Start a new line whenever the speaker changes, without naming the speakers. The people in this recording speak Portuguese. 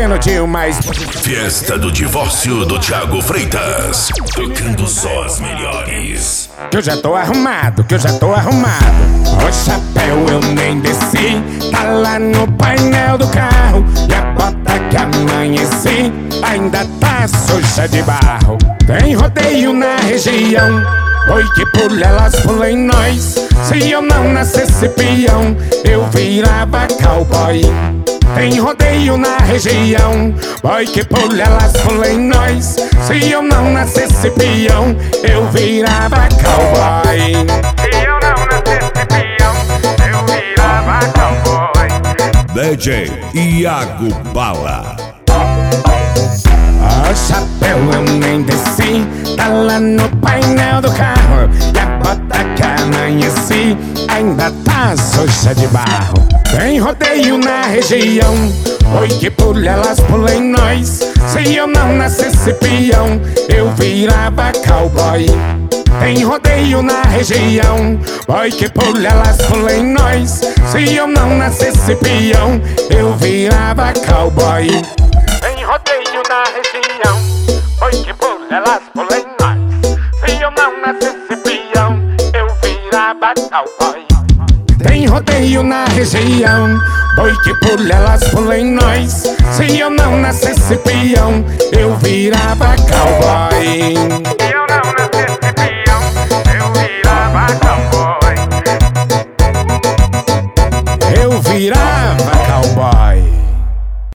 sabendo demais.
Fiesta do divórcio do Thiago Freitas, tocando só as melhores.
Que eu já tô arrumado, que eu já tô arrumado. O chapéu eu nem desci, tá lá no painel do carro. E a bota que amanheci ainda tá suja de barro. Tem rodeio na região, boi que pula, elas pulam em nós. Se eu não nascesse peão, eu virava cowboy. Tem rodeio na região, boi que pula, elas pulam em nós. Se eu não nascesse peão, eu virava cowboy. Se eu não nascesse peão, eu virava cowboy.
DJ Iago Bala.
O chapéu eu nem desci, tá lá no painel do carro. E a bota que amanheci ainda tá suja de barro. Tem rodeio na região, boi que pula, elas pulam em nós. Se eu não nascesse peão, eu virava cowboy. Tem rodeio na região, boi que pula, elas pulam em nós. Se eu não nascesse peão, eu virava cowboy. Tem rodeio na região, boi que pula, elas pulam em nós. Se eu não nascesse peão, eu virava cowboy. Tem rodeio na região, boi que pula, elas pulam em nós. Se eu não nascesse peão, eu virava cowboy. Se eu não nascesse